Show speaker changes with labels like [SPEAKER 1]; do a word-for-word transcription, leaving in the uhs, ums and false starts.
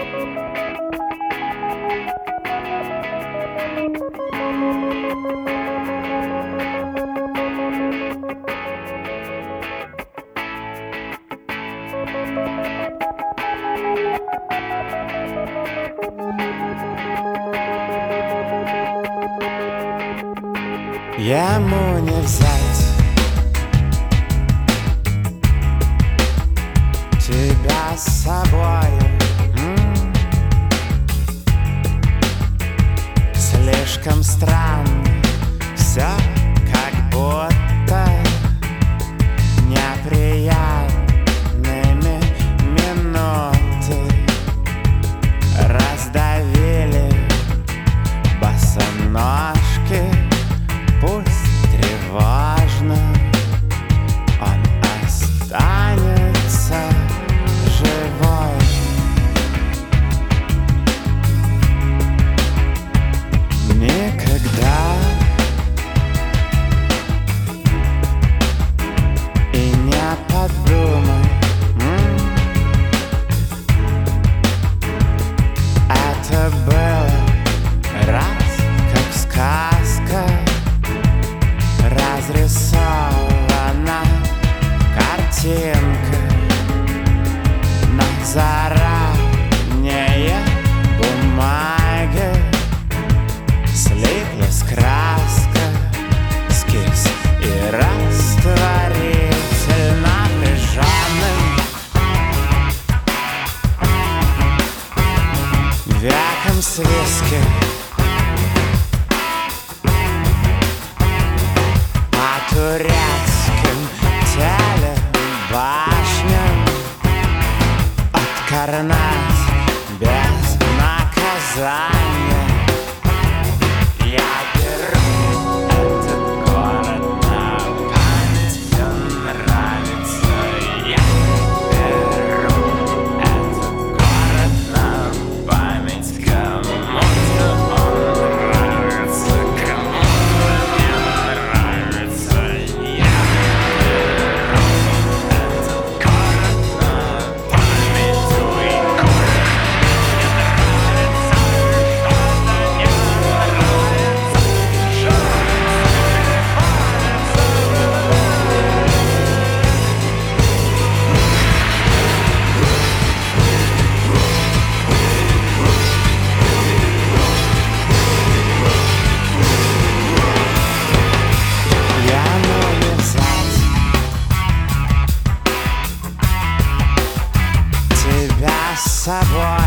[SPEAKER 1] Ему не взять тебя с собой. М-м. Слишком странно все, как будто неприятными минуты раздавили босоножки. Пусть тревожно, он останется живой. Никогда и не подумай, м? Это было раз, как сказка, разрисована картинка на заранее бумаге. Слиплась краска, скис и растворитель напряженным веком с виски. Турецким телебашням откорнать без наказания. Я беру этот город на память, мне нравится. Я беру этот город на память, кому-то он нравится, кому-то не нравится. С собой.